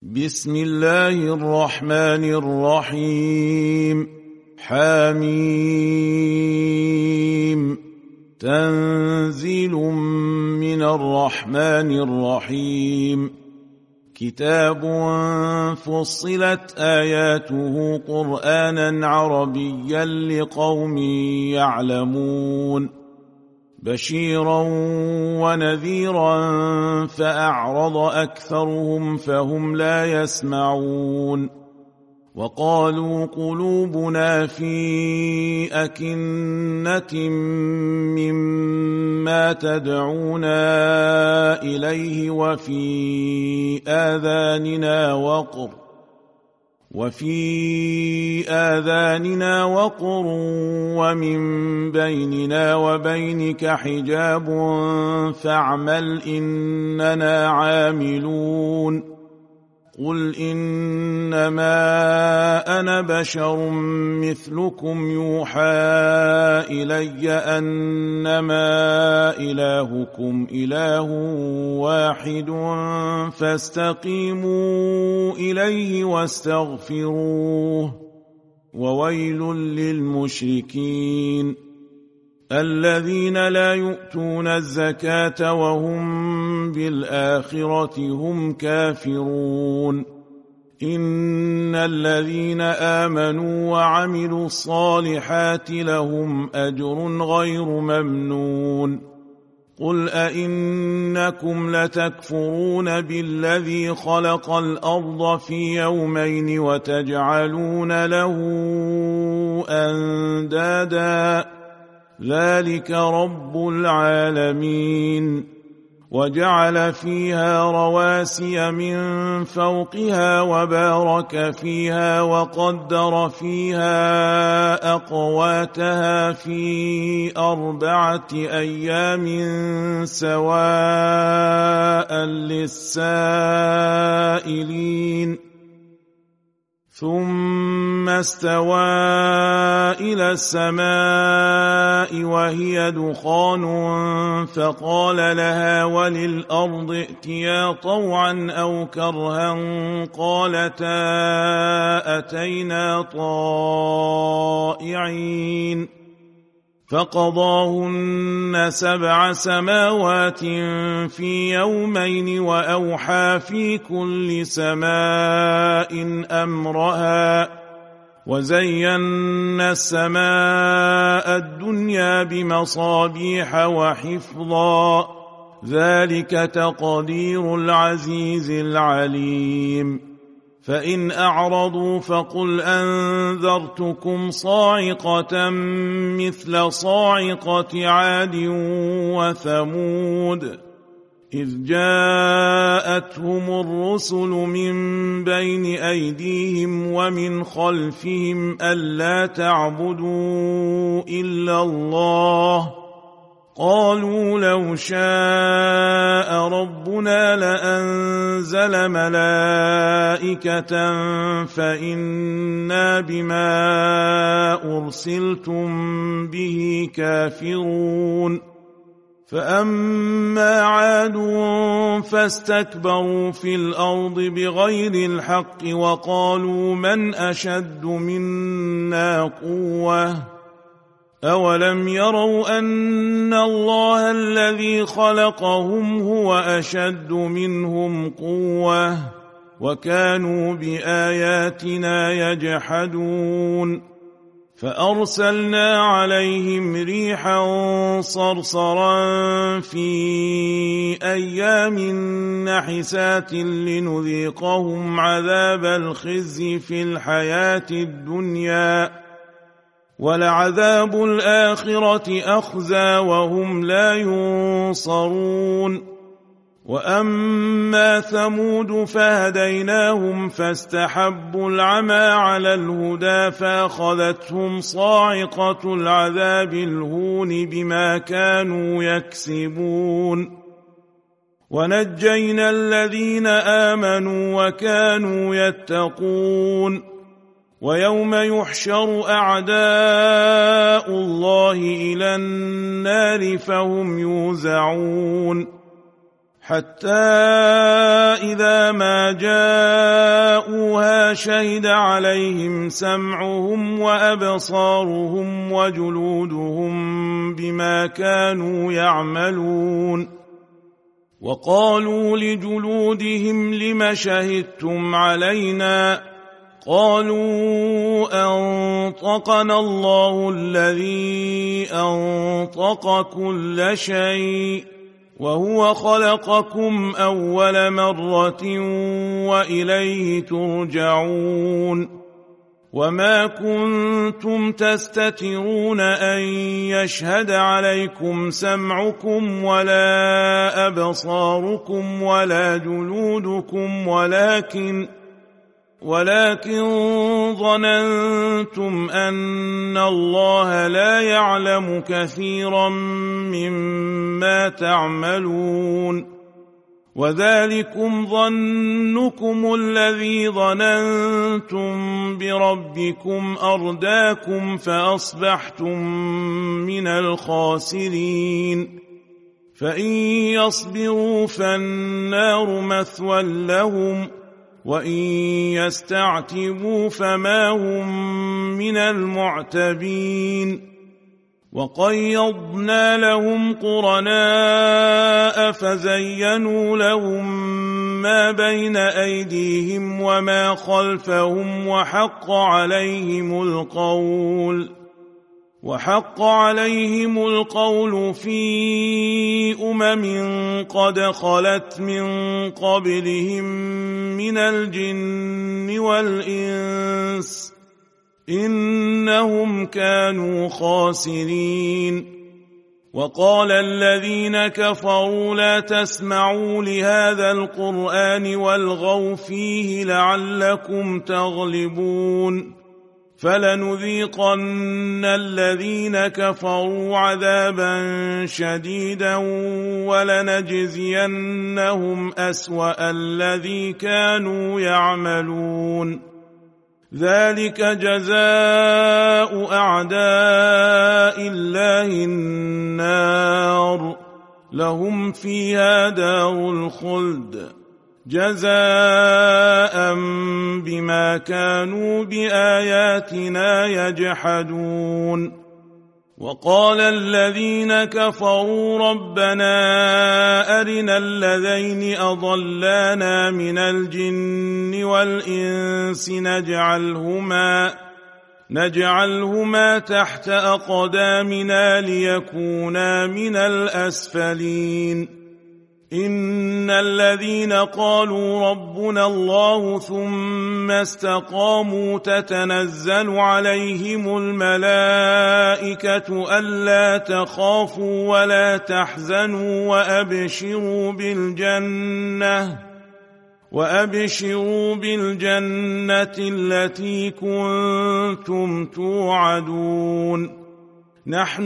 بسم الله الرحمن الرحيم. حميم. تنزيل من الرحمن الرحيم. كتاب فصلت آياته قرآنا عربيا لقوم يعلمون بشيرا ونذيرا فأعرض أكثرهم فهم لا يسمعون وقالوا قلوبنا في أكنة مما تدعونا إليه وفي آذاننا وقر ومن بيننا وبينك حجاب فاعمل إننا عاملون. قل إنما أنا بشر مثلكم يوحى إلي أنما إلهكم إله واحد فاستقيموا إليه واستغفروه وويل للمشركين الذين لا يؤتون الزكاة وهم بالآخرة هم كافرون. إن الذين آمنوا وعملوا الصالحات لهم أجر غير ممنون. قل أئنكم لتكفرون بالذي خلق الأرض في يومين وتجعلون له أندادا ذلك رب العالمين. وجعل فيها رواسي من فوقها وبارك فيها وقدر فيها أقواتها في 4 أيام سواء للسائلين ثم استوى إلى السماء وهي دخان فقال لها وللأرض ائتيا طوعا أو كرها قالتا أتينا طائعين فقضاهن 7 سماوات في يومين وأوحى في كل سماء أمرها وزينا السماء الدنيا بمصابيح وحفظا ذلك تقدير العزيز العليم. فإن أعرضوا فقل أنذرتكم صاعقة مثل صاعقة عاد وثمود إذ جاءتهم الرسل من بين أيديهم ومن خلفهم ألا تعبدوا إلا الله قالوا لو شاء ربنا لأنزل ملائكة فإنا بما أرسلتم به كافرون. فأما عاد فاستكبروا في الأرض بغير الحق وقالوا من أشد منا قوة أولم يروا أن الله الذي خلقهم هو أشد منهم قوة وكانوا بآياتنا يجحدون. فأرسلنا عليهم ريحا صرصرا في أيام نحسات لنذيقهم عذاب الخزي في الحياة الدنيا ولعذاب الآخرة أخزى وهم لا ينصرون. وأما ثمود فهديناهم فاستحبوا العمى على الهدى فأخذتهم صاعقة العذاب الهون بما كانوا يكسبون. ونجينا الذين آمنوا وكانوا يتقون. ويوم يحشر أعداء الله إلى النار فهم يوزعون حتى إذا ما جاءوها شهد عليهم سمعهم وأبصارهم وجلودهم بما كانوا يعملون وقالوا لجلودهم لم شهدتم علينا قالوا أنطقنا الله الذي أنطق كل شيء وهو خلقكم أول مرة وإليه ترجعون وما كنتم تستترون أن يشهد عليكم سمعكم ولا أبصاركم ولا جلودكم ولكن ظننتم أن الله لا يعلم كثيرا مما تعملون وذلكم ظنكم الذي ظننتم بربكم أرداكم فأصبحتم من الخاسرين فإن يصبروا فالنار مثوى لهم وإن يستعتبوا فما هم من المعتبين وقيضنا لهم قرناء فزينوا لهم ما بين أيديهم وما خلفهم وحق عليهم القول في قد خلت من قبلهم من الجن والإنس إنهم كانوا خاسرين وقال الذين كفروا لا تسمعوا لهذا القرآن والغوا فيه لعلكم تغلبون فلنذيقن الذين كفروا عذابا شديدا ولنجزينهم أسوأ الذي كانوا يعملون ذلك جزاء أعداء الله النار لهم فيها دار الخلد جزاء بما كانوا بآياتنا يجحدون وقال الذين كفروا ربنا أرنا الذين أضلانا من الجن والإنس نجعلهما تحت أقدامنا ليكونا من الأسفلين إن الذين قالوا ربنا الله ثم استقاموا تتنزل عليهم الملائكة ألا تخافوا ولا تحزنوا وأبشروا بالجنة التي كنتم توعدون نحن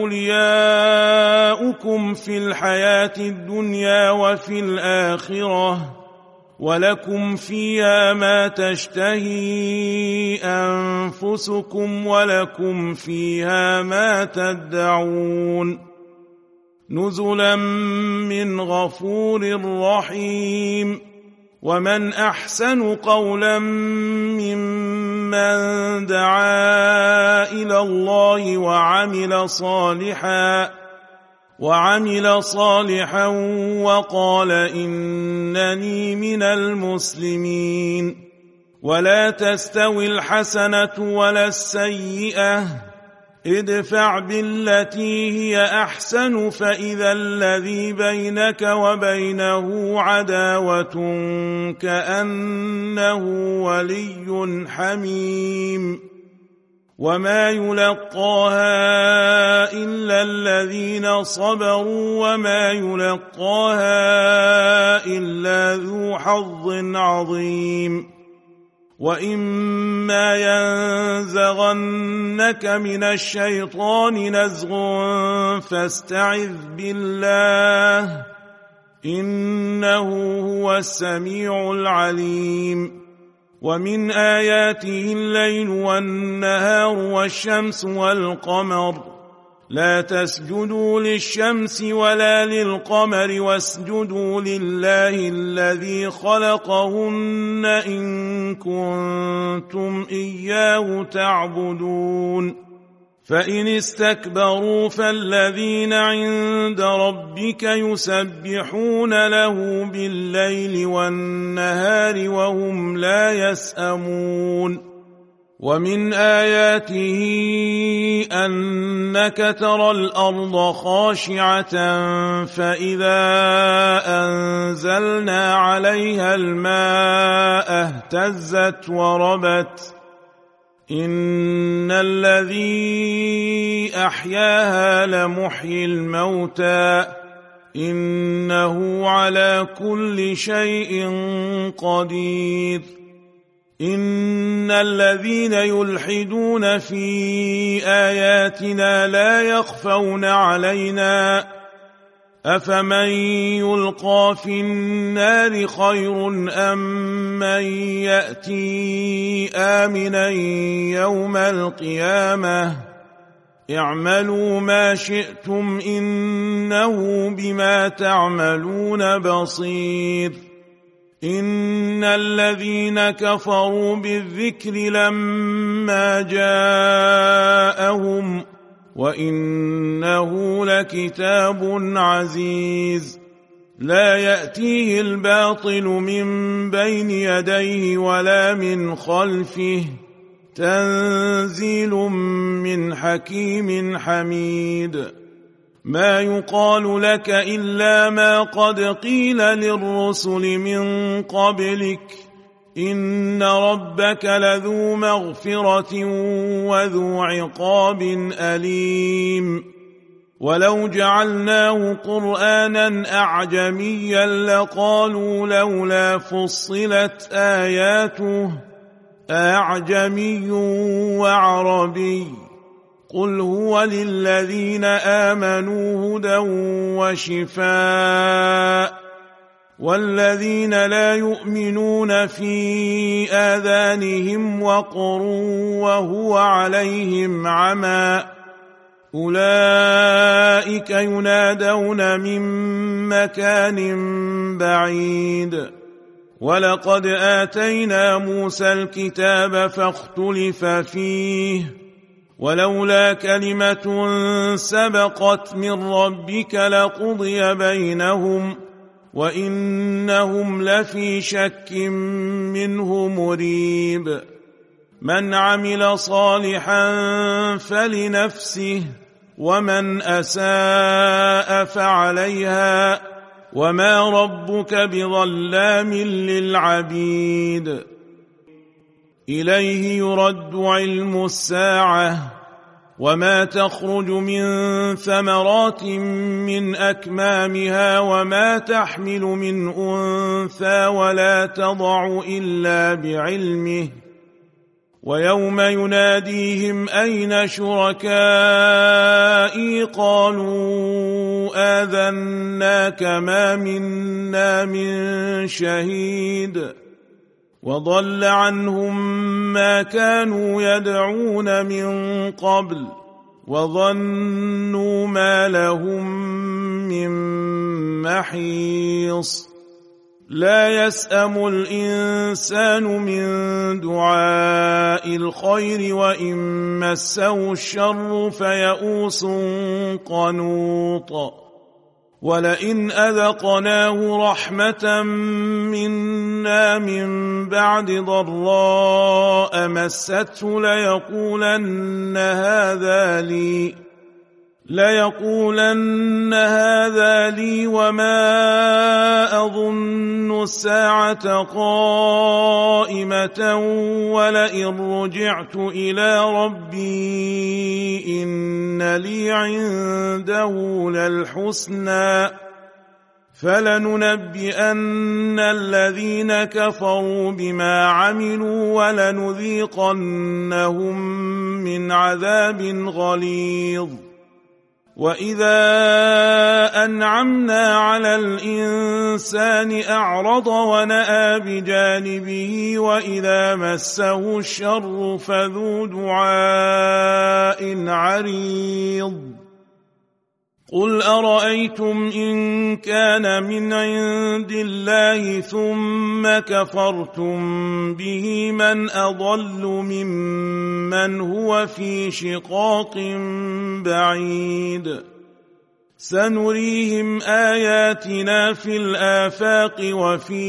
أولياؤكم في الحياة الدنيا وفي الآخرة ولكم فيها ما تشتهي أنفسكم ولكم فيها ما تدعون نزلا من غفور رحيم ومن أحسن قولا ممن دعا إلى الله وعمل صالحا وقال إنني من المسلمين ولا تستوي الحسنة ولا السيئة ادفع بالتي هي أحسن فإذا الذي بينك وبينه عداوة كأنه ولي حميم وما يلقاها إلا الذين صبروا وما يلقاها إلا ذو حظ عظيم وإما ينزغنك من الشيطان نزغ فاستعذ بالله إنه هو السميع العليم ومن آياته الليل والنهار والشمس والقمر لا تسجدوا للشمس ولا للقمر واسجدوا لله الذي خلقهن إن كنتم إياه تعبدون فإن استكبروا فالذين عند ربك يسبحون له بالليل والنهار وهم لا يسأمون ومن آياته أنك ترى الأرض خاشعة فإذا أنزلنا عليها الماء اهتزت وربت إن الذي أحياها لمحيي الموتى إنه على كل شيء قدير إن الذين يلحدون في آياتنا لا يخفون علينا أفمن يلقى في النار خير أم من يأتي آمنا يوم القيامة اعملوا ما شئتم إنه بما تعملون بصير إن الذين كفروا بالذكر لما جاءهم وإنه لكتاب عزيز لا يأتيه الباطل من بين يديه ولا من خلفه تنزيل من حكيم حميد ما يقال لك إلا ما قد قيل للرسل من قبلك إن ربك لذو مغفرة وذو عقاب أليم ولو جعلناه قرآنا أعجميا لقالوا لولا فصلت آياته أعجمي وعربي قل هو للذين آمنوا هدى وشفاء والذين لا يؤمنون في آذانهم وقر وهو عليهم عمى أولئك ينادون من مكان بعيد ولقد آتينا موسى الكتاب فاختلف فيه ولولا كلمة سبقت من ربك لقضي بينهم وإنهم لفي شك منه مريب من عمل صالحا فلنفسه ومن أساء فعليها وما ربك بظلام للعبيد إليه يرد علم الساعة وما تخرج من ثمرات من أكمامها وما تحمل من أنثى ولا تضع إلا بعلمه ويوم يناديهم أين شركائي قالوا آذناك ما منا من شهيد وضل عنهم ما كانوا يدعون من قبل وظنوا ما لهم من محيص لا يسأم الإنسان من دعاء الخير وإن مسه الشر فيئوس قنوط ولئن أذقناه رحمة منا من بعد ضراء مسته ليقولن هذا لي وما أظن الساعة قائمة ولئن رجعت إلى ربي إن لي عنده للحسنى فلننبئن الذين كفروا بما عملوا ولنذيقنهم من عذاب غليظ وإذا أنعمنا على الإنسان أعرض ونأى بجانبه وإذا مسه الشر فذو دعاء عريض قل أرأيتم إن كان من عند الله ثم كفرتم به من أضل ممن هو في شقاق بعيد سنريهم آياتنا في الآفاق وفي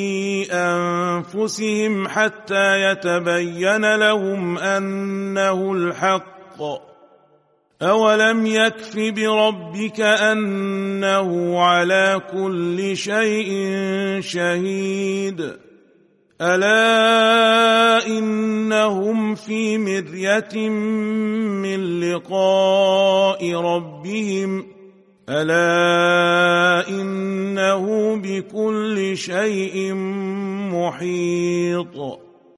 أنفسهم حتى يتبين لهم أنه الحق أولم يكف بربك أنه على كل شيء شهيد ألا إنهم في مرية من لقاء ربهم ألا إنه بكل شيء محيط